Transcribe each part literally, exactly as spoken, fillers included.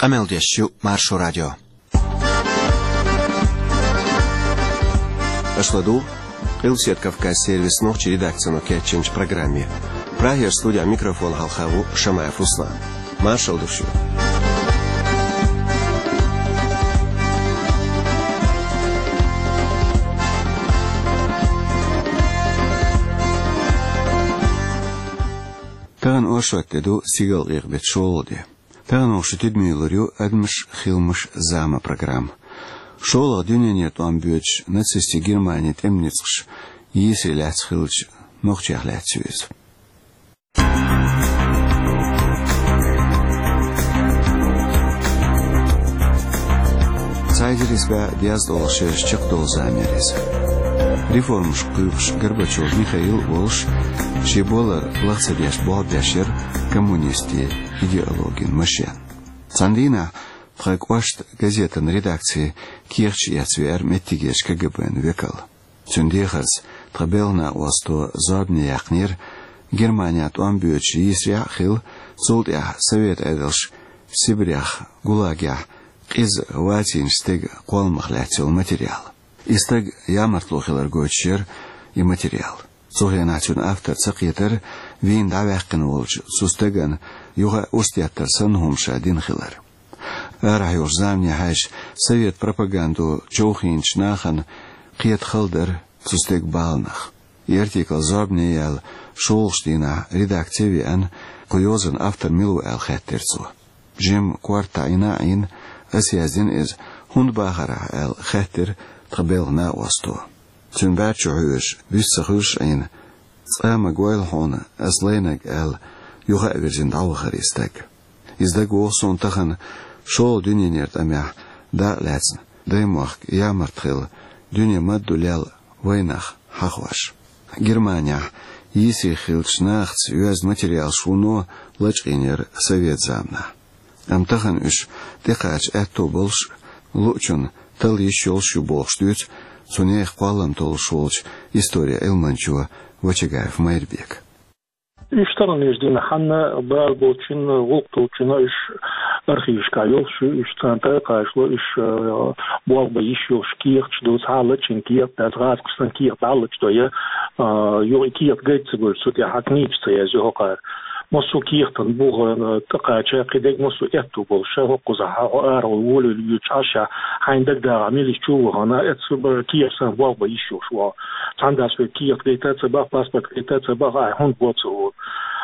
Qameldeshu Marsho Radio. Ашладу, Илсет Кавказ сервис ночи редакцию Кетченч программе. Прагер студия микрофон Халхаву Шамаев Руслан. Маршал душу. Тан ошваттеду сигал ирбет шолоде. Тан ошваттед мюллерю адмш хилмш зама программ. Шолог дюнене туан бюч нацисти Германии темницкш если ляц хилч нохчах ляцюз. Цайдерис ба диаз долшеш чекдол замерез. Реформш кыпш Горбачев Михаил Волш Шибола лахцадеш бобяшер коммунисти идеологин машен. Цандина Фрагвашт газетен редакции Кирч яцвер меттигеш КГБн векал. Цундехас трабелна осто забни яхнир Германия туан бюч исря хил золдя совет эдэлш Сибирях гулагя из ватин стег колмахляцил материал. Истег ямартлохилар гочер и материал. Зогенатун автор цакьетер вин давяқин волж сустеган юга устяттер санхумша динхилар. Арайуш замни хайш совет пропаганду чохинч нахан қиет хылдыр сустег балнах. Ертикл забни ял шолштина редакциян куйозен автор милу эл хеттерцу. Жим кварта ина ин асязин из хундбахара эл хеттер تقبلنا وسطه. تنبات شعوش بيسخوش عين سام قويل هون أصلينك قال يخا برجن دعوة خريستك. إذا قوصون تخن شو دنيا نيرت أميح دا لاتن دايموخ يا مرتخل دنيا مدو ليل وينخ حخوش. Германия يسي خلش ناخت يوز ماتريال شونو لجقينير سويت زامنا. أم تخن إش دقاش أتو بلش لوچون Тал еще шубол штуц, сунех палам тол шолч, история Элманчуа, Вачагаев Майрбек. И что между наханна балбочин волктолчина иш архивская, что иш центр кашло иш болба еще шкирч до цалачин кир, дазрат кстан кир балч то я ё кир гейцбул сутя хакничца я зёка. Мосу киртан буга такача кидек мосу эту бол шаго кузаха ар волу ючаша хайндак да амели чува на этсуб кирсан болба еще шо цандас кир китаца ба паспорт китаца ба хон боцу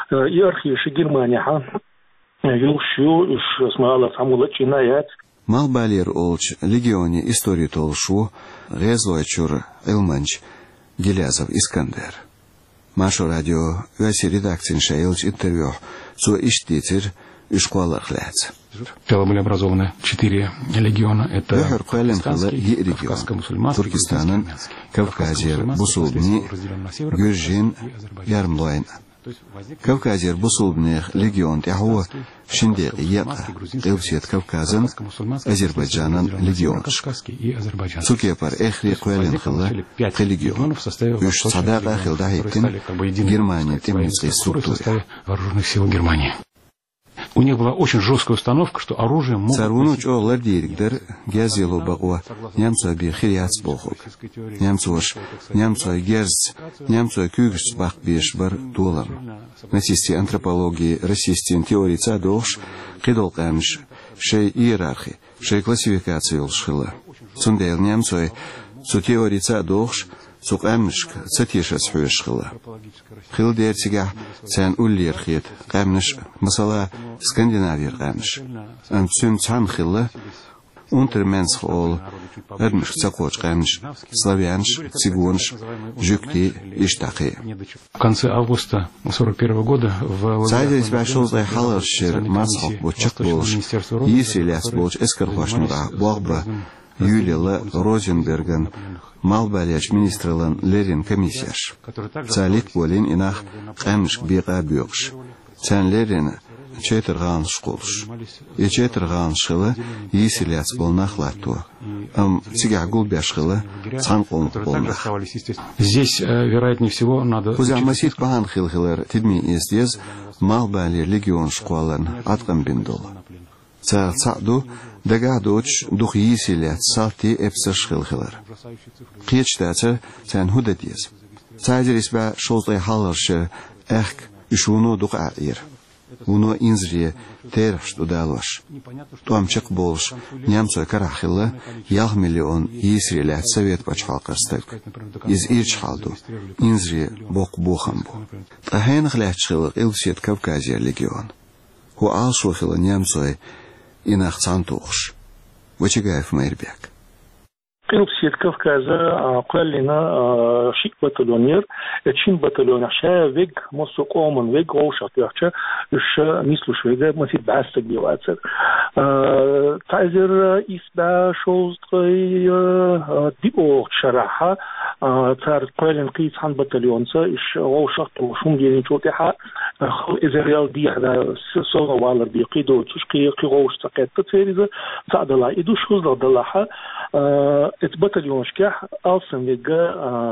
иерхи Германия ха юшу иш смала самулачина я Малбалер олч легионе историю толшу резлойчур Элманч Гелязов Искандер. Машу радио весь редакция шейлч интервью со иштитер и школа хлец. Тело были образованы четыре легиона. Это Кавказский, Кавказско-мусульманский, Туркестанан, Кавказер, Бусулбни, Гюржин, Ярмлойн. Кавказер, Бусулбних легион тяху Шиндек Ека, Элсет Кавказан, Азербайджанан легионш. Цукепар Эхри Куэлен Хилла легион. Уж Садака Хилдахиттин Германия темницкой структуре. Вооруженных сил Германии. У них была очень жесткая установка, что оружие могут... Царунуч олар директор Гязилу Багуа, немцу оби хиряц бохук. Немцу ош, немцу герц, немцу кюгс бах беш бар дулам. Насисти антропологии, расисти теории цадош, кидол камш, шей иерархи, шей классификации олшхила. Цундейл немцу цу теории цадош, Сук амшк цатиша схуешхила. Хил дертига цан уллерхит камнш масала Скандинавия камш. Ам цун цан хилла унтерменс ол адмш цакоч камш славянш цигунш жукти иштахи. В конце августа сорок первого года в Сайдис башол за халашер масхок бочак болш. Если ляс болш эскархошнуга богба Юлия Розенберген Малбаляч министрлан Лерин комиссияш. Цалик болин инах камшк бега бёкш. Цан Лерин четырган школш. И четырган шылы есиляц болнах лату. Ам цигя гулбяш хылы цан қолнық болнах. Здесь, вероятнее всего, надо... Кузамасит бахан хилхилер тидми ездез Малбали легион школан атқан биндол. تعصعدو دقعدوش دخيسي لاتسالتي ابسش خلخلر قيتش تاتا تان هدديز تعجر اسبع شوطي حالرش اخك يشونو دقع اير ونو انزري تيرش دودالوش توامچق بولش نيامسو كراخيلا يال مليون يسري لات سويت بچفالقستك из ирч халду инзри бок бохамбу тахен хлячхил илсет Кавказия легион ху алшохила нямсой инахцантуш вачигаев майрбек قلبسيت كافكازا قال لنا شيك باتالونير اتشين باتالون عشا فيج مصو قومن فيج غوشا تيحشا اش مثلو شوية ما في بعثة بيواتر تعزر إسبا شوز تغي دي اوغ شراحة تار قال قيس عن باتالونسا اش غوشا توشون ديالين شوتيحا خل ازريال دي هذا سوغا والر دي قيدو تشقي قي غوش تقيت تتفيريزا تعدلا ايدو شوز لغدلاحا ات باتاليون شكاح ألسن لقى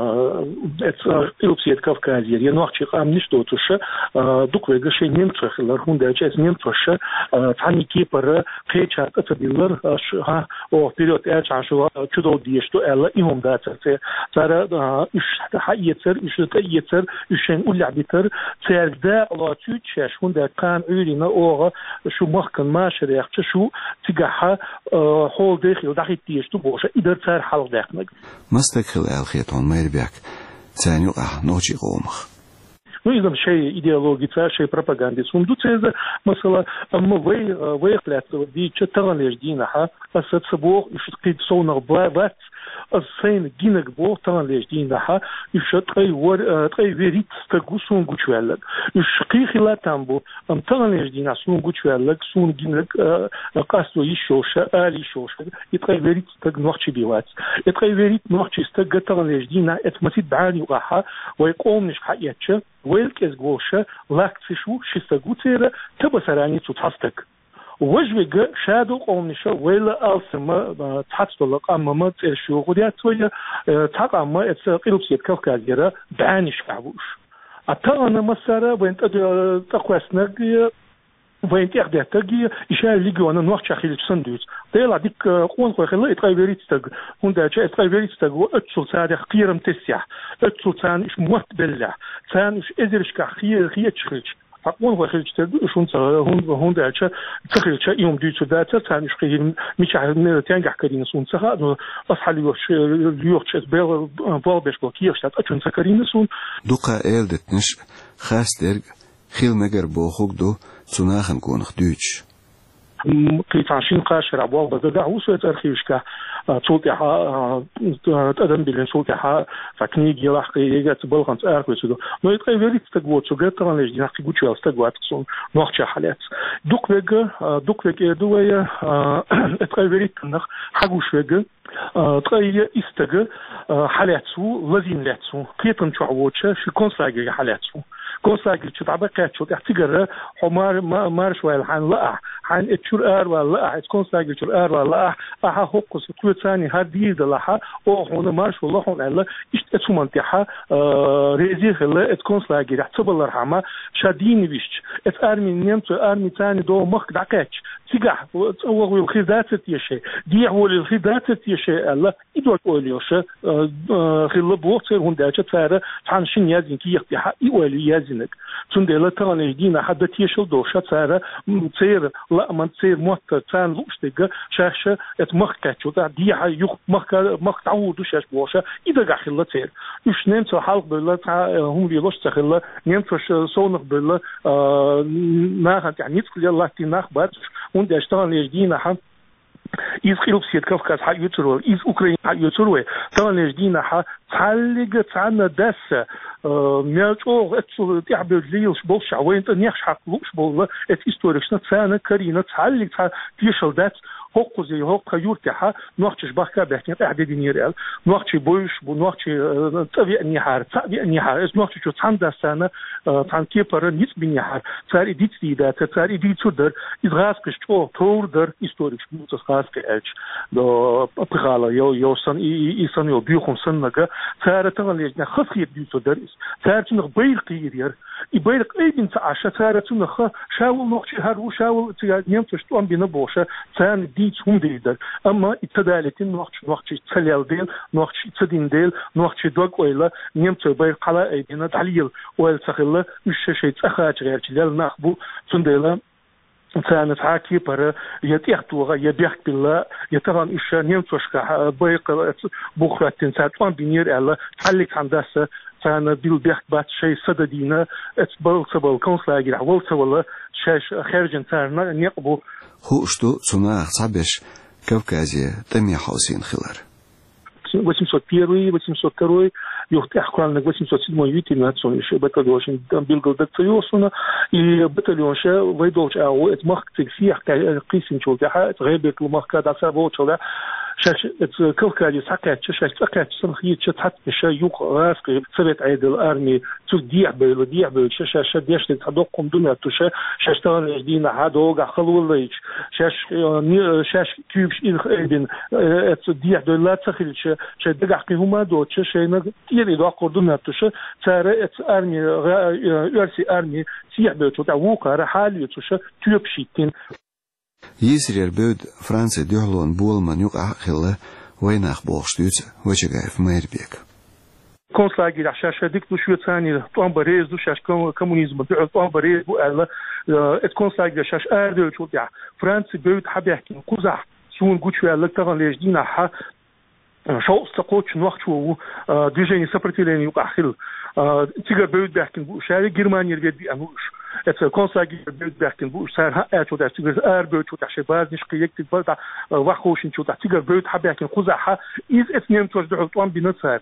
ات إلوبسيت كافكازير ينوحشي قام نشتو تشا دوك ويقى شي نمترخ لرهون داجاز نمترشا تعني كيبر قيتشا اتبيلر ها او بيريود ايش عشو تشدو ديشتو الا ايهم داتر ترى اش حيتر اش تيتر اشين اولع بيتر تار دا لا تشاش هون دا كان اورينا اوغا شو مخكن ما شريخ شو تيغا حول داخل داخل ديشتو بوشا إدر تار حال داخنك مستقل الخيطون ميربيك تانيو اه نوجي قومخ Ну, и там шей идеологии, шей пропаганды. Сундуцеза, масала, amma way way khlatso di chatagan lejdina ha asat sabor ishqid sona bat asain ginak bo tagan lejdina ha ishtay war tay verit stagusun guchwalak ishqi khilatambo am tagan lejdina sun guchwalak sun ginak qasto yishosha ali shosha itay verit stag nochi biwat itay verit nochi stag tagan lejdina et masid baani waha wa yqom nish hayatcha ويلكز غوشة لاكتشو شستغوتيرا تبصراني تتصدق وجوجا شادو قومنشا ويلا ألسما تحصلق أما ما تشو غديات ويا تقام قلبسيت كافكازيرا بعانش كعبوش أتانا مسارا وين تقوسنا وين تأخذ تجي إشارة ليجوانا نوخش أخيل تسندوس تيلا ديك قوان خوي إتغيريت تج هوندا شيء إتغيريت تج وأتصل سعر خيرم تسيح أتصل سعر إيش موت بالله سعر إيش إزرش كخير خير تشخيش أقوان خوي خير تج شون سعر هون هوندا شيء تخيل شيء يوم ديت سدات سعر إيش خير مش عارف تانجح كريم سون سخاء أصحى يوش يوش بيل بال بيش بكير شتات أشون سكرين سون دوقا إلدت نش خاص درج خيل مجر بوخوك دو تناخن كونخ دوتش قيتاشين قاشر عبوال بزرع وسويت أرخيشكا تولتها تقدم بلين تولتها فكنيج يلاح قيجات بلغنت أرخي سدو نو يتقي فيريت تقوت سوغات طبعا ليش دينا قيقوتش يستقوات كسون نوخش حالات دوك ويجا دوك ويجا دوية اتقي فيريت تنخ حقوش ويجا تقي يستقى حالاتسو لازين لاتسو قيتن شعوتشا في كونسلاجي حالاتسو كونسلاجي تتعبقات شو تحتقر حمار مار شوي الحين لا حين اتشور ار ولا كونسلاجي تشور ار ولا اها حقوس كل ثاني هدي دلها او هنا مارش والله هون الله اشتتو منطقه ريزي خلا كونسلاجي تحتبل رحمه شادين بيش ات ارمي نيمت ارمي ثاني دو مخ دقاتش تيجح هو الخدات تيشي دي هو الخدات تيشي الله يدور اوليوش خلا بوقت هون داجه فاره تنشين يازين كي يختها اولي يازينك تندلا تاني دينا حد تيشل دوشه فاره تصير لا ما تصير موت تان لوشتيغا شاشه ات مخكاتشو دي يخ مخ مخ تعودو شاش بوشه اذا خلا تصير مش نمت حلق بالله هم بيلوش تخلا نمت سونق بالله ما يعني يدخل الله تناخ بات und der Stahl ist die nach إذ قلبسيت كافكاز حق يتروي إذ أوكرانيا حق يتروي طبعا يجدينا حق تعلق تعنا دس ميلتو اتسو تعبر ليش بوشع وين تنيخش حق لوش بولا ات استوريشنا تسانا كرينا تعلق تيشل دات حق زي حق يرتاح نوختش بحكا بحكي أحد دينير ال نوختش بوش بنوختش تبي النهار تبي النهار إس نوختش شو تاندا سنة تانكي بره نيت بنهار تاري ديت ديدا تاري ديت صدر إزغاز كشتو تودر إستوريش بوتس غاز كأج دو بغالا يو يو سن إيسان يو بيوخم سنة تاري تغليجنا خفيت ديت صدر تاري تنغ بيل قيرير يبيلك أي بنت عشرة تاري تنغ شاول نوختش هارو شاول تيا نيمتش توان بينبوشة تان ديت هم ديدر أما إتدالتين نوختش نوختش تسليل ديل نوختش تدين ديل نوختش دوغ ويلا نيمتش بيل قلا أي بنا دليل ويل تخيل وش شيء تأخذ غير جلال نخبو تنديلا كانت عاكي برا يتيحتوغا يبيحك بالله يتغن إشا نيمتوشكا بيق بخرة تنسات وان بنير ألا تحليك عندسة كان بيل بيحك بات شيء سددينا اتبال تبال كونسلاجي عوال تبال شاش خارجن تارنا نيقبو هو اشتو صناع صعبش كوكازية تمي حوسين خلار восемьсот первый, восемьсот второй, юхты охранник восемьсот седьмой витинацию, еще батальон билгал датциосуна, и батальон ше выдолж ау, это махтик всех кисин чулгаха, это ребек лумахка даса волчала, шаш это кавкази сакат, шаш сакат санхит шат ша юг раски совет айдел армии цудиях был, диях был, шаш шаш дешли тадоком дуна туша, шаш тан дина хадога халулыч, шаш шаш кюбш их эйден, это диях дулат сахилч شيء دقق هما دوتش شيء نتيري دو قردنا تش ترى ات ارمي يرسي ارمي سيح بيتو تعوق رحال يتش تيوبشيتين يسرير بود فرنسا دهلون بولمان يقع خلا وين اخبوشتوت وجهاف ميربيك كونسلاجي عشان ديك دو شو ثاني طون بريز دو شاش كومونيزم دو طون بريز بو الا ات كونسلاجي شاش اردو شو تاع فرنسا بود حب يحكي قزح سون غوتشو الا تغن ليجدينا ح شو استقوتش نوقت و движение сопротивления يقحل تيجر بيود بحكن بو شاري جرمانيا البيت بأنوش ات كونسلاجي بيود بحكن بو سار هات ودا تيجر ار بيود ودا شي باز نش قيك تبدا وخوشن شو تيجر بيود حب يحكن قزحها از اثنين توش دو طوان بنصار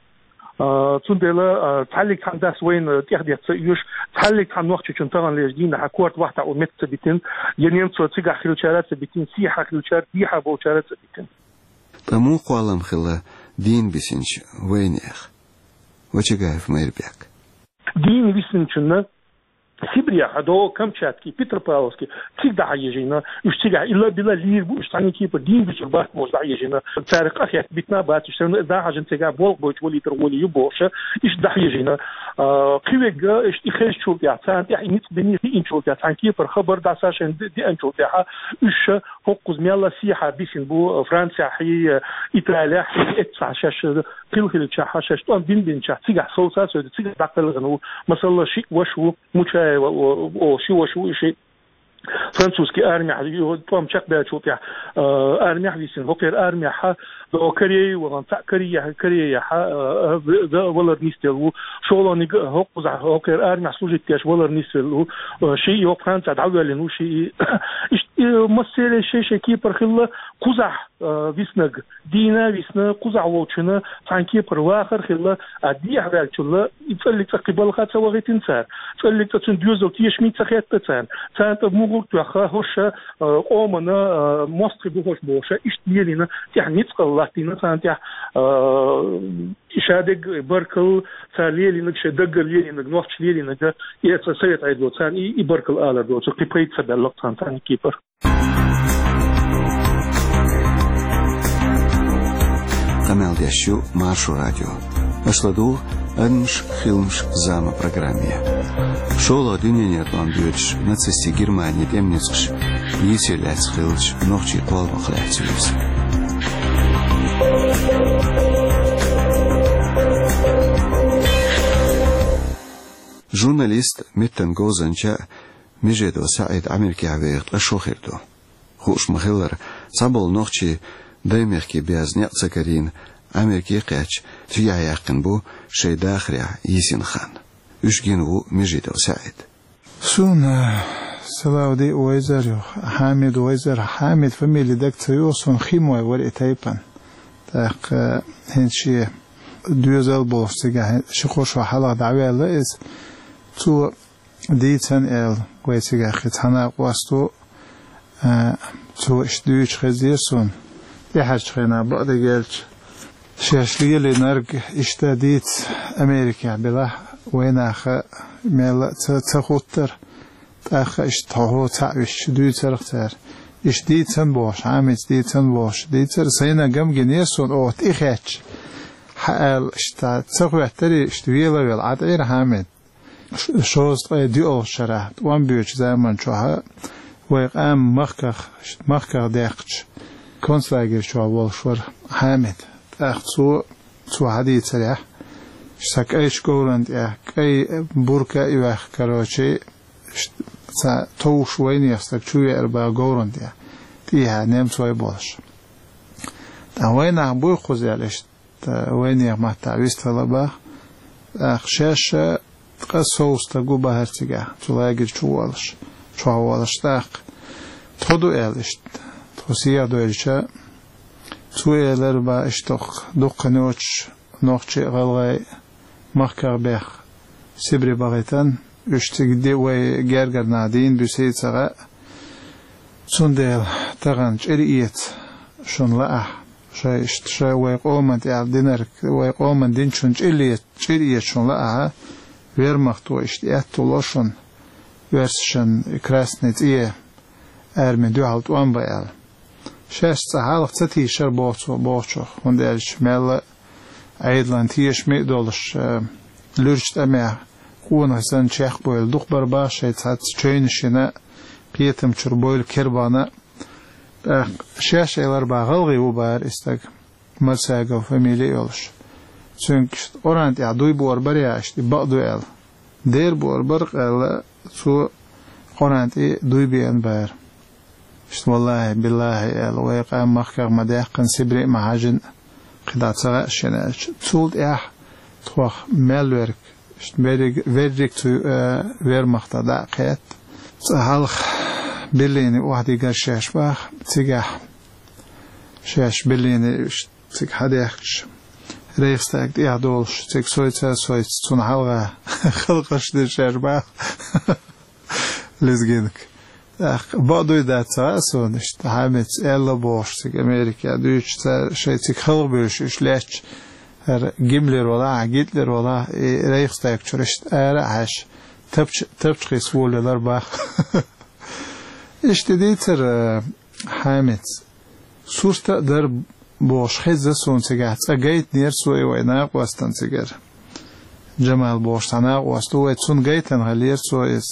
تندلا تعلق عن داس وين تيخدي تسيوش تعلق عن وقت شنطان لجدين حكورت واحدة أو مت بيتين ينيم تو تيجا خلو شارات بيتين سيحة خلو شارات ديحة بو شارات بيتين تمو قوالم خلا دين بسنش وين اخ وچگاف ميربيك دين بسنشنا سيبريا هذا كم شاتكي بيتر باوسكي تيجا يجينا مش تيجا الا بلا لير بو اشتاني كيف دين بشبات موز يجينا تاريخ اخي بيتنا بات شنو اذا حاجه تيجا بول بوت ولي ترولي يبوش ايش دح يجينا كيوغا ايش يخش شو تاع تاع نيت بني في انشو تاع كيف خبر داساشن دي انشو تاع ايش حقوق ميلا سيحه بيسن بو فرنسا حي ايطاليا حي تسعش كل كل تاع شاش طن بين بين تاع تيجا صوصا تيجا داخل غنو مثلا شيء وشو مش او شو شو شيء فرنسوسكي ارمي توم شق بها شو تاع ارمي حديث هوكر ارمي ح كوريا وغن تاع كوريا كوريا ح ولا نيستلو شولوني هوك هوكر ارمي سوجي تاش ولا نيستلو شيء يو فرنسا دعوه لانه شيء مسيره شيء شيء كي برخله قزح ويسنغ دينا ويسنا قزح ووتشنا تانكي برواخر خله ادي حبال تشلا يتسلك تقبل خاطر وغيتين صار تسلك تندوزو تيش ميت خيات تسان تانت مو تخا هوش اومنا مصر بوش بوش اشتيلينا يعني تقلاتينا تانت شادق بركل ساليلينا شدق ليلينا نوقت ليلينا يا سيت عيدو تان اي بركل الا دو تقيبيت سبل تان تان كيبر Канал Дящу Маршу Радио. Ашладу Анш Хилмш Зама программе. Шола дünýäne atan büyüç natsisti Germaniýa demnesgş. Ýeselläs hylç noqçy qolmaklacys. Журналист Меттен Гозанча Межедо Саид Америкавеýt ашохерду. Хуш махылар сабыл noqçy دايمركي بيازنيق سكرين أمريكي قاتش تيا يقن بو شي داخريا يسين خان وشجينو مجيدو سعيد سون سلاودي ويزر حامد ويزر حامد فاميلي داك تيوسون خيمو ور اتايبان تاق هنشي دوزال بوستيغا شخوش حلا دعوه الله از تو ديتن ال ويتيغا خطانا قواستو تو اشتويش خزيسون يحش خينا بعد جالش شاشلي اللي نرج اشتديت أمريكا بلا وين أخ مال تخطر أخ اشتهو تعيش دوي ترختار اشتديت تنبوش عامل اشتديت تنبوش ديتر سينا جم جنيسون أو تيخش حال اشتا تسوي تري اشتويلا والعطير حامد شوز دي أول شرح وان بيوش زمان شوها ويقام مخكخ مخكخ داخش كونسلاجر شو والشور حامد أخذوا تو هذه تريح شك أيش قولند يا كي بركة يوخ كروشي توش وين يستك شوية أربعة قولند يا تيها نام توي بولش وين أبوي خزيالش وين يا ما تعبيست طلبة أخشاش قصوص تجو بهرتجا تلاقي شو والش شو والش تاق تودو إلش تحسيا دويرشة توي لربا اشتوق دوق نوش نوخشي غلغي مخكر بيخ سبري بغيتن اشتقدي وي جرجر نادين بسيط سغا سندل تغنج إريت شون لأح شاي اشت شاي وي قومن تعال دينر وي قومن دين شون إريت إريت شون لأح ويرمختو اشتيات تولوشون ورسشن كراسنت إيه أرمي دو حالت وان بيال شاش سهالك تتي شر بوتو بوتو وندرش مال عيدلان تيش ميدولش لورشت أمي قون حسن شيخ بويل دوخ بربا شيت هات تشينشنا بيتم شربويل كربانا شاش ايلار باغلغي وبار استاق ملساقو فاميلي يولش چونك اورانت يعدوي بور برياش دي بقدو ايل دير بور برق ايل سو اورانت اي دوي بيان بار اشت والله بالله ايل ويقام مخكر مداقن سبري معاجن قدات سغا شناش تولد ايح توخ مالورك اشت verdik tu vermachta da qet halch billini wahdi gar shash bach tigah shash billini tig hadach reichstag die adolsh tig soitsa soit tun halga khalqash de shash bach lesgenik ach badu da tsaso nicht hamet ella bosh tig amerika düch shay tig khalbish ishlech her Gimler ola, Hitler ola, Reichstag çürüşt, er haş, tıpç tıpçı swoleler bak. İşte diyter Hamid, sursta der boş hezze son sigat, agayt nier soy oyna qastan sigar. Cemal boş sana qastu ve sun gaytan halir soyes.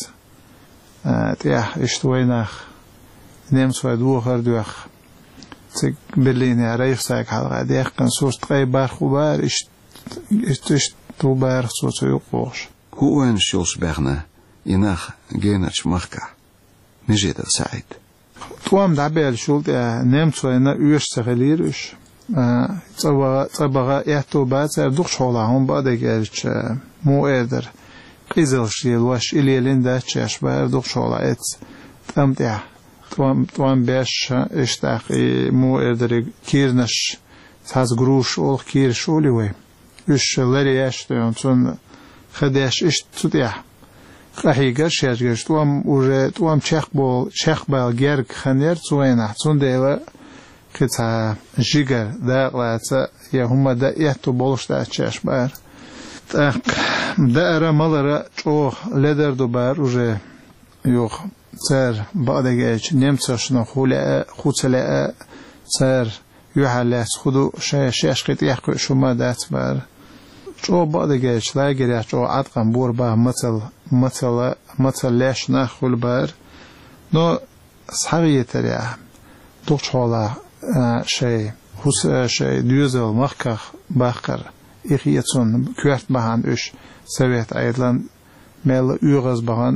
Tiyah işte oyna. Nem soy duhar duh. تك برلين رئيسك على ديك كان صوت قي بار خبار إش إش تو بار صوت يقوش هو إن شوش بغنا يناخ جينش مخكع نجد سعيد توام دعبال شولت نمت وينا يوش سغليرش تبغى تبغى يحتو بعد دوخ شغلهم بعد جالش مو قادر قيزل شيء الواش إلي لين تشاش بار دوخ شغلات تمتع توام توام باش اشتاقي مو ادري كيرنش تاز جروش او كيرش اولي اش لري اشتون تون خداش اش تطيح راهي قرش ياش توام اور توام تشيخ بول تشيخ بال جيرك خنير توينا تون ديلا كتا جيجر داقلات يا هما دا يحتو بولش دا تشاش بار دا ارا مالرا جو لدر دو بار اور يوخ صار بعد جاش نمسشنا خلا خوتلا صار يحلس خدو شاش قيت يحكي شو ما دات بار شو بعد جاش لا جري شو عتقم بور با مثل مثل مثل لاش نخل بار نو صحيح ترى دوش حالا شيء حس شيء دوزل مخكر باخر إخيتون كوارت بهان إيش سويت أيضا مال يغز بهان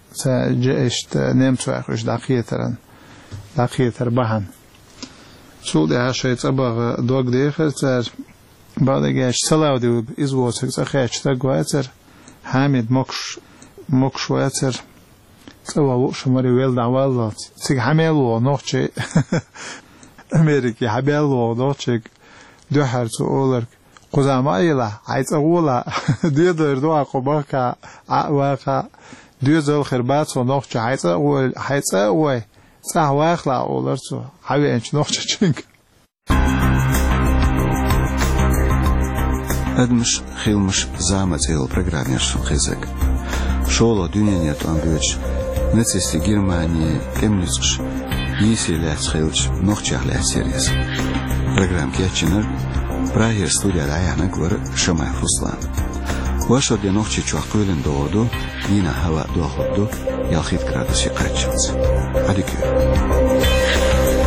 سجشت نمت وأخش دقيقة دقيقة بهن شو ده شيء تبغى دوق ديخر تر بعد جاش سلاو ديو إزوات تخيش تقواتر حامد مكش مكش واتر سوا شماري ويل دعوالات تيج حملوا نوتشي أمريكي حبلوا نوتشي دو حرت أولك قزام أيلا عايز أقوله ديدر دو أقبلك عواقع دوزل خربات ونوخ حيث أول حيث أول صح واخلا اولرسو حبي انش نوخش چنك Admış xilmiş zamet el programmerşun xizek. Şolo dünyaniyat angöç natsisti Germaniya kemnitsq yisilat xilç noxçaqlat seriyas. Program keçinir Prayer studiyada ayağına göre Şamay Fuslan. Başa de noxçi çoğqölün doğdu, yine hava doğdu, yalxit gradus yaqaçız. Hadi gör.